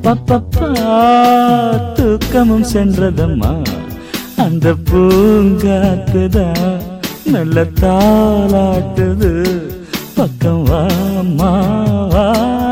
அப்பப்பப்பா தூக்கமும் சென்றதம்மா அந்த பூங்காத்துதான் நல்ல தாலாட்டுது பக்கம் வாம்மா வா.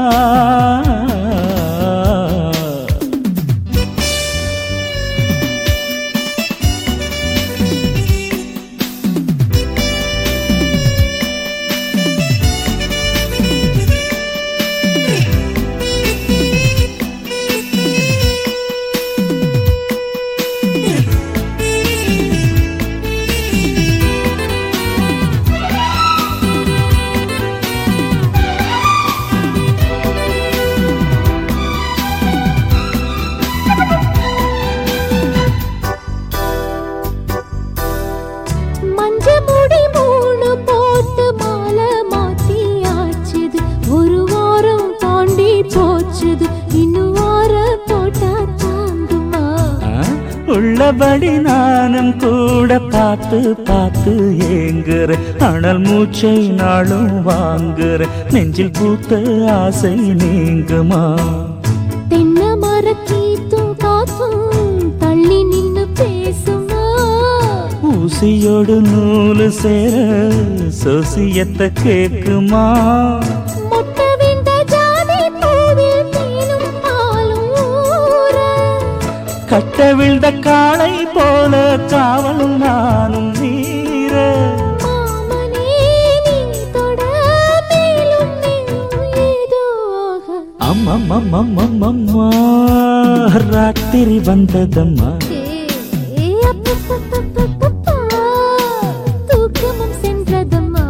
உள்ளபடி நானும் கூட பார்த்து பார்த்து ஏங்குற அனல் மூச்சை நாளும் வாங்குற நெஞ்சில் பூத்த ஆசை நீங்குமா. தென்னை மரக்கீத்தும் காத்தும் தள்ளி நின்னு பேசுமா. ஊசியோடு நூலு சேர சோசியத்தை கேக்குமா. கட்ட விழுந்த காளை போல காவலும் நானும் நீர. அம்மம்மம்மம்மம்மா ராத்திரி வந்ததம்மா தூக்கமும் சென்றதம்மா.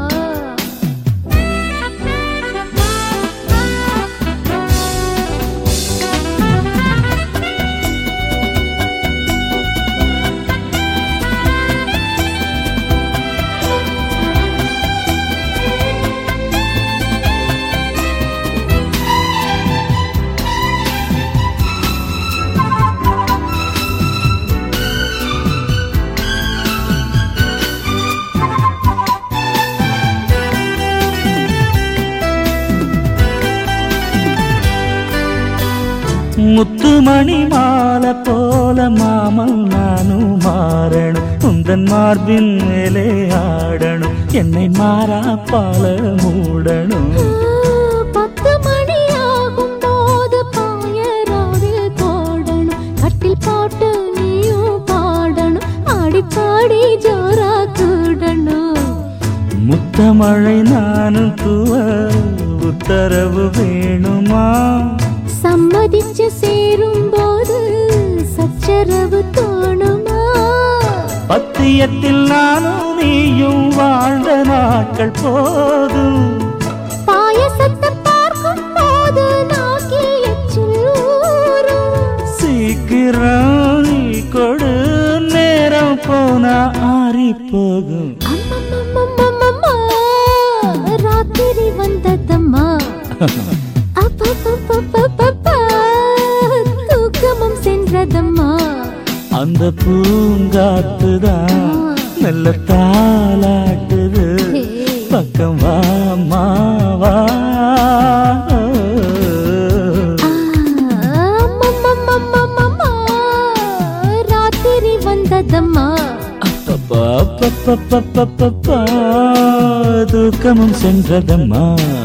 முத்துமணி மாலை போல மாமல் நானும் மாறணும் உந்தன் மார்பின் மேலே ஆடணும் என்னை மாறா பால மூடணும். 10 மணி ஆகும் போது பாயராவில் போடணும் கட்டில் பாட்டு நீயும் பாடணும் ஆடி பாடி ஜோரா கூடணும். முத்தமழை நானும் தூவ உத்தரவு வேணுமா. சம்மதிச்சு சேரும் போது சச்சரவு தோணுமா. பத்தியத்தில் நானும் நீயும் வாழ்ந்த நாட்கள் போதும். பாயசத்தை பார்க்கும் போது நாக்கில் எச்சில் ஊறும். சீக்கிரம் நீ கொடு நேரம் போனா ஆறி போகும். அம்மம்மம்மம்மம்மா ராத்திரி வந்ததம்மா தூக்கமும் சென்றதம்மா. அந்த பூங்காத்துதான் நல்ல தாலாட்டுது பக்கம் வாம்மா வா. ராத்திரி வந்ததம்மா அப்பப்பா தூக்கமும் சென்றதம்மா.